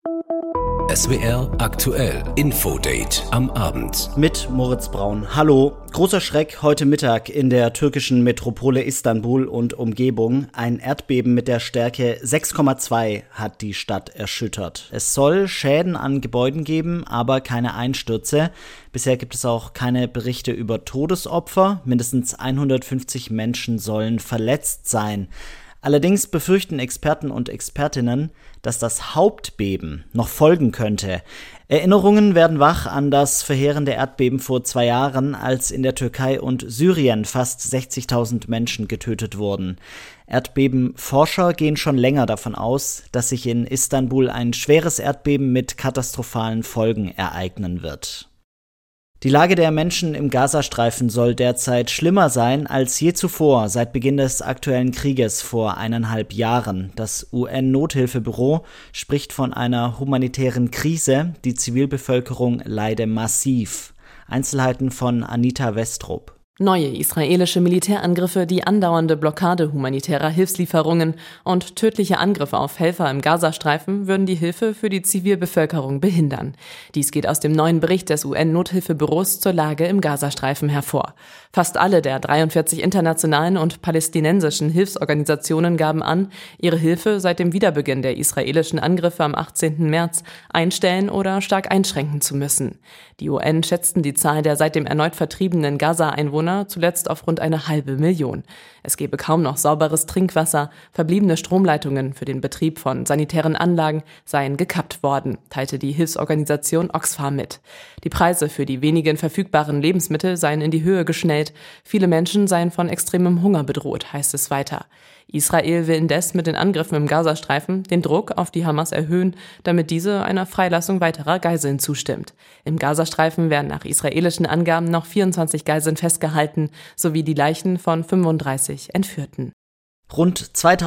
SWR aktuell Infodate am Abend. Mit Moritz Braun. Hallo. Großer Schreck heute Mittag in der türkischen Metropole Istanbul und Umgebung. Ein Erdbeben mit der Stärke 6,2 hat die Stadt erschüttert. Es soll Schäden an Gebäuden geben, aber keine Einstürze. Bisher gibt es auch keine Berichte über Todesopfer. Mindestens 150 Menschen sollen verletzt sein. Allerdings befürchten Experten und Expertinnen, dass das Hauptbeben noch folgen könnte. Erinnerungen werden wach an das verheerende Erdbeben vor 2 Jahren, als in der Türkei und Syrien fast 60.000 Menschen getötet wurden. Erdbebenforscher gehen schon länger davon aus, dass sich in Istanbul ein schweres Erdbeben mit katastrophalen Folgen ereignen wird. Die Lage der Menschen im Gazastreifen soll derzeit schlimmer sein als je zuvor seit Beginn des aktuellen Krieges vor 1,5 Jahren. Das UN-Nothilfebüro spricht von einer humanitären Krise. Die Zivilbevölkerung leide massiv. Einzelheiten von Anita Westrup. Neue israelische Militärangriffe, die andauernde Blockade humanitärer Hilfslieferungen und tödliche Angriffe auf Helfer im Gazastreifen würden die Hilfe für die Zivilbevölkerung behindern. Dies geht aus dem neuen Bericht des UN-Nothilfebüros zur Lage im Gazastreifen hervor. Fast alle der 43 internationalen und palästinensischen Hilfsorganisationen gaben an, ihre Hilfe seit dem Wiederbeginn der israelischen Angriffe am 18. März einstellen oder stark einschränken zu müssen. Die UN schätzten die Zahl der seitdem erneut vertriebenen Gaza-Einwohner zuletzt auf rund 500.000. Es gebe kaum noch sauberes Trinkwasser, verbliebene Stromleitungen für den Betrieb von sanitären Anlagen seien gekappt worden, teilte die Hilfsorganisation Oxfam mit. Die Preise für die wenigen verfügbaren Lebensmittel seien in die Höhe geschnellt, viele Menschen seien von extremem Hunger bedroht, heißt es weiter. Israel will indes mit den Angriffen im Gazastreifen den Druck auf die Hamas erhöhen, damit diese einer Freilassung weiterer Geiseln zustimmt. Im Gazastreifen werden nach israelischen Angaben noch 24 Geiseln festgehalten, sowie die Leichen von 35 Entführten. Rund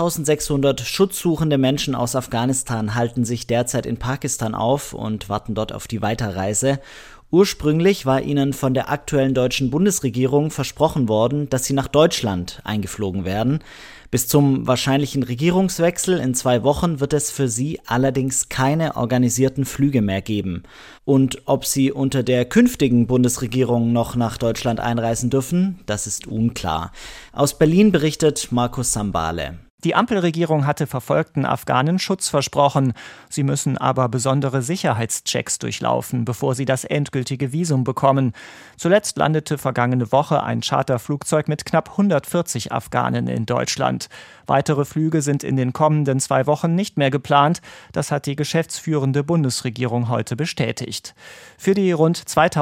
2600 schutzsuchende Menschen aus Afghanistan halten sich derzeit in Pakistan auf und warten dort auf die Weiterreise. Ursprünglich war ihnen von der aktuellen deutschen Bundesregierung versprochen worden, dass sie nach Deutschland eingeflogen werden. Bis zum wahrscheinlichen Regierungswechsel in 2 Wochen wird es für sie allerdings keine organisierten Flüge mehr geben. Und ob sie unter der künftigen Bundesregierung noch nach Deutschland einreisen dürfen, das ist unklar. Aus Berlin berichtet Markus Sambale. Die Ampelregierung hatte verfolgten Afghanen Schutz versprochen. Sie müssen aber besondere Sicherheitschecks durchlaufen, bevor sie das endgültige Visum bekommen. Zuletzt landete vergangene Woche ein Charterflugzeug mit knapp 140 Afghanen in Deutschland. Weitere Flüge sind in den kommenden 2 Wochen nicht mehr geplant. Das hat die geschäftsführende Bundesregierung heute bestätigt. Für die rund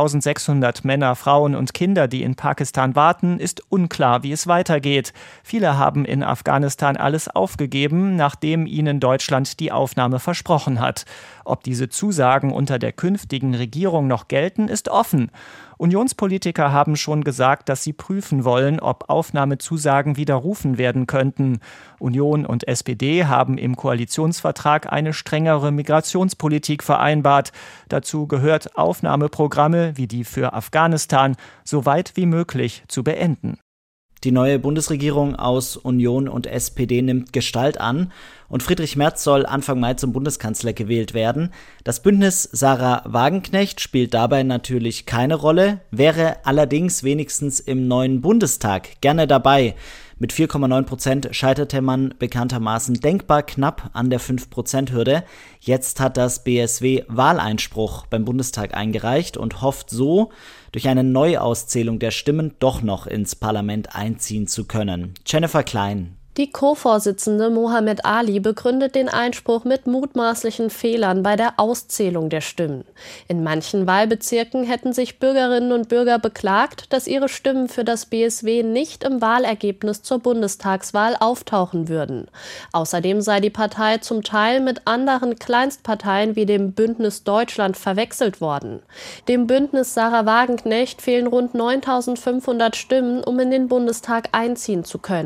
2600 Männer, Frauen und Kinder, die in Pakistan warten, ist unklar, wie es weitergeht. Viele haben in Afghanistan alles aufgegeben, nachdem ihnen Deutschland die Aufnahme versprochen hat. Ob diese Zusagen unter der künftigen Regierung noch gelten, ist offen. Unionspolitiker haben schon gesagt, dass sie prüfen wollen, ob Aufnahmezusagen widerrufen werden könnten. Union und SPD haben im Koalitionsvertrag eine strengere Migrationspolitik vereinbart. Dazu gehört, Aufnahmeprogramme wie die für Afghanistan so weit wie möglich zu beenden. Die neue Bundesregierung aus Union und SPD nimmt Gestalt an und Friedrich Merz soll Anfang Mai zum Bundeskanzler gewählt werden. Das Bündnis Sarah Wagenknecht spielt dabei natürlich keine Rolle, wäre allerdings wenigstens im neuen Bundestag gerne dabei. Mit 4,9% scheiterte man bekanntermaßen denkbar knapp an der 5%-Hürde. Jetzt hat das BSW Wahleinspruch beim Bundestag eingereicht und hofft so, durch eine Neuauszählung der Stimmen doch noch ins Parlament einziehen zu können. Jennifer Klein. Die Co-Vorsitzende Mohammed Ali begründet den Einspruch mit mutmaßlichen Fehlern bei der Auszählung der Stimmen. In manchen Wahlbezirken hätten sich Bürgerinnen und Bürger beklagt, dass ihre Stimmen für das BSW nicht im Wahlergebnis zur Bundestagswahl auftauchen würden. Außerdem sei die Partei zum Teil mit anderen Kleinstparteien wie dem Bündnis Deutschland verwechselt worden. Dem Bündnis Sarah Wagenknecht fehlen rund 9.500 Stimmen, um in den Bundestag einziehen zu können.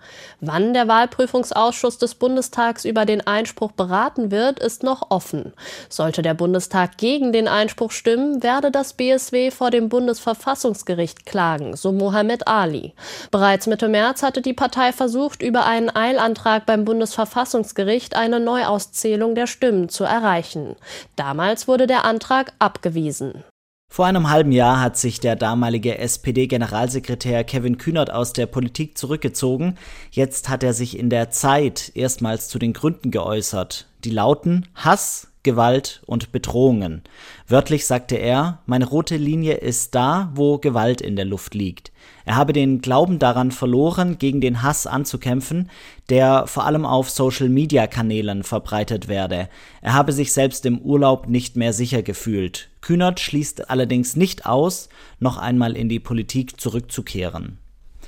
Wann der Wahlprüfungsausschuss des Bundestags über den Einspruch beraten wird, ist noch offen. Sollte der Bundestag gegen den Einspruch stimmen, werde das BSW vor dem Bundesverfassungsgericht klagen, so Mohammed Ali. Bereits Mitte März hatte die Partei versucht, über einen Eilantrag beim Bundesverfassungsgericht eine Neuauszählung der Stimmen zu erreichen. Damals wurde der Antrag abgewiesen. Vor einem halben Jahr hat sich der damalige SPD-Generalsekretär Kevin Kühnert aus der Politik zurückgezogen. Jetzt hat er sich in der Zeit erstmals zu den Gründen geäußert. Die lauten Hass, Gewalt und Bedrohungen. Wörtlich sagte er, meine rote Linie ist da, wo Gewalt in der Luft liegt. Er habe den Glauben daran verloren, gegen den Hass anzukämpfen, der vor allem auf Social-Media-Kanälen verbreitet werde. Er habe sich selbst im Urlaub nicht mehr sicher gefühlt. Kühnert schließt allerdings nicht aus, noch einmal in die Politik zurückzukehren.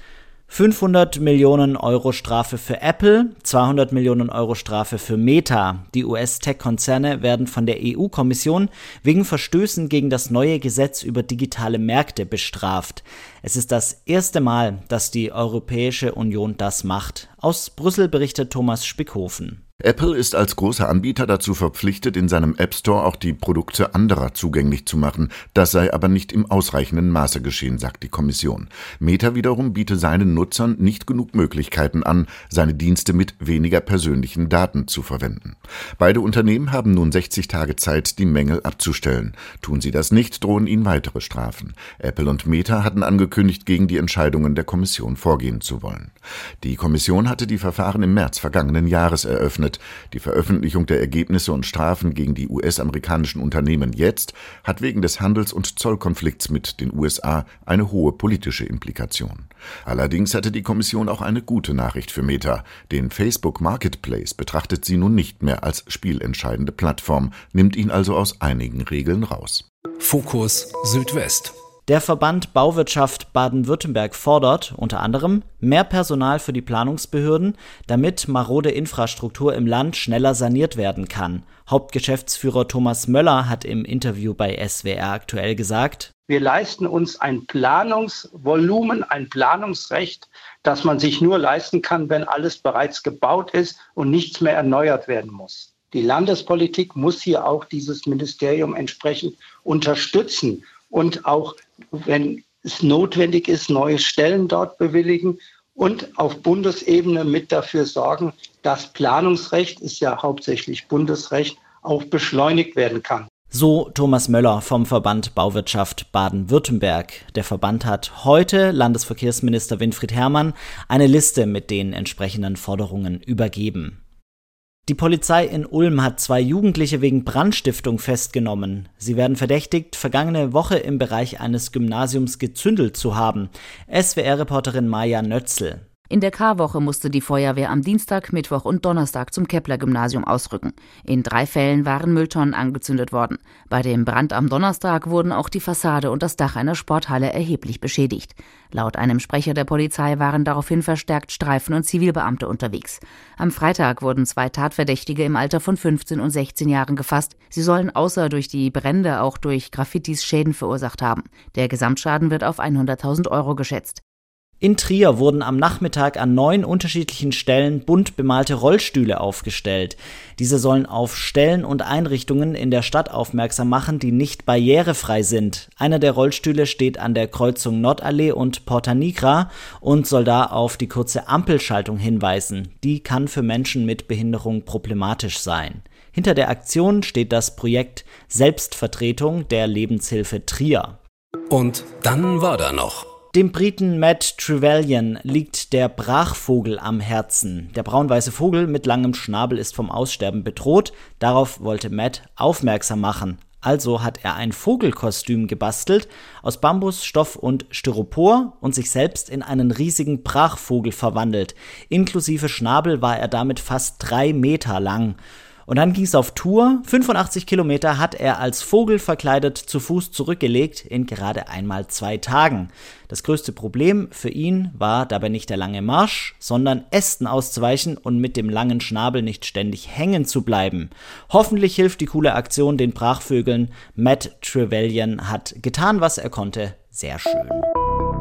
500 Millionen Euro Strafe für Apple, 200 Millionen Euro Strafe für Meta. Die US-Tech-Konzerne werden von der EU-Kommission wegen Verstößen gegen das neue Gesetz über digitale Märkte bestraft. Es ist das erste Mal, dass die Europäische Union das macht. Aus Brüssel berichtet Thomas Spickhofen. Apple ist als großer Anbieter dazu verpflichtet, in seinem App Store auch die Produkte anderer zugänglich zu machen. Das sei aber nicht im ausreichenden Maße geschehen, sagt die Kommission. Meta wiederum biete seinen Nutzern nicht genug Möglichkeiten an, seine Dienste mit weniger persönlichen Daten zu verwenden. Beide Unternehmen haben nun 60 Tage Zeit, die Mängel abzustellen. Tun sie das nicht, drohen ihnen weitere Strafen. Apple und Meta hatten angekündigt, gegen die Entscheidungen der Kommission vorgehen zu wollen. Die Kommission hatte die Verfahren im März vergangenen Jahres eröffnet. Die Veröffentlichung der Ergebnisse und Strafen gegen die US-amerikanischen Unternehmen jetzt hat wegen des Handels- und Zollkonflikts mit den USA eine hohe politische Implikation. Allerdings hatte die Kommission auch eine gute Nachricht für Meta. Den Facebook Marketplace betrachtet sie nun nicht mehr als spielentscheidende Plattform, nimmt ihn also aus einigen Regeln raus. Fokus Südwest. Der Verband Bauwirtschaft Baden-Württemberg fordert unter anderem mehr Personal für die Planungsbehörden, damit marode Infrastruktur im Land schneller saniert werden kann. Hauptgeschäftsführer Thomas Möller hat im Interview bei SWR aktuell gesagt: Wir leisten uns ein Planungsvolumen, ein Planungsrecht, das man sich nur leisten kann, wenn alles bereits gebaut ist und nichts mehr erneuert werden muss. Die Landespolitik muss hier auch dieses Ministerium entsprechend unterstützen und auch, wenn es notwendig ist, neue Stellen dort bewilligen und auf Bundesebene mit dafür sorgen, dass Planungsrecht, ist ja hauptsächlich Bundesrecht, auch beschleunigt werden kann. So Thomas Möller vom Verband Bauwirtschaft Baden-Württemberg. Der Verband hat heute Landesverkehrsminister Winfried Herrmann eine Liste mit den entsprechenden Forderungen übergeben. Die Polizei in Ulm hat 2 Jugendliche wegen Brandstiftung festgenommen. Sie werden verdächtigt, vergangene Woche im Bereich eines Gymnasiums gezündelt zu haben. SWR-Reporterin Maja Nötzl. In der Karwoche musste die Feuerwehr am Dienstag, Mittwoch und Donnerstag zum Kepler-Gymnasium ausrücken. In 3 Fällen waren Mülltonnen angezündet worden. Bei dem Brand am Donnerstag wurden auch die Fassade und das Dach einer Sporthalle erheblich beschädigt. Laut einem Sprecher der Polizei waren daraufhin verstärkt Streifen- und Zivilbeamte unterwegs. Am Freitag wurden 2 Tatverdächtige im Alter von 15 und 16 Jahren gefasst. Sie sollen außer durch die Brände auch durch Graffitis Schäden verursacht haben. Der Gesamtschaden wird auf 100.000 Euro geschätzt. In Trier wurden am Nachmittag an 9 unterschiedlichen Stellen bunt bemalte Rollstühle aufgestellt. Diese sollen auf Stellen und Einrichtungen in der Stadt aufmerksam machen, die nicht barrierefrei sind. Einer der Rollstühle steht an der Kreuzung Nordallee und Porta Nigra und soll da auf die kurze Ampelschaltung hinweisen. Die kann für Menschen mit Behinderung problematisch sein. Hinter der Aktion steht das Projekt Selbstvertretung der Lebenshilfe Trier. Und dann war da noch. Dem Briten Matt Trevelyan liegt der Brachvogel am Herzen. Der braun-weiße Vogel mit langem Schnabel ist vom Aussterben bedroht. Darauf wollte Matt aufmerksam machen. Also hat er ein Vogelkostüm gebastelt aus Bambus, Stoff und Styropor und sich selbst in einen riesigen Brachvogel verwandelt. Inklusive Schnabel war er damit fast 3 Meter lang. Und dann ging es auf Tour. 85 Kilometer hat er als Vogel verkleidet zu Fuß zurückgelegt in gerade einmal 2 Tagen. Das größte Problem für ihn war dabei nicht der lange Marsch, sondern Ästen auszuweichen und mit dem langen Schnabel nicht ständig hängen zu bleiben. Hoffentlich hilft die coole Aktion den Brachvögeln. Matt Trevelyan hat getan, was er konnte. Sehr schön.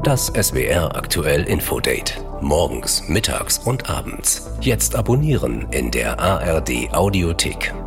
Das SWR aktuell Infodate. Morgens, mittags und abends. Jetzt abonnieren in der ARD Audiothek.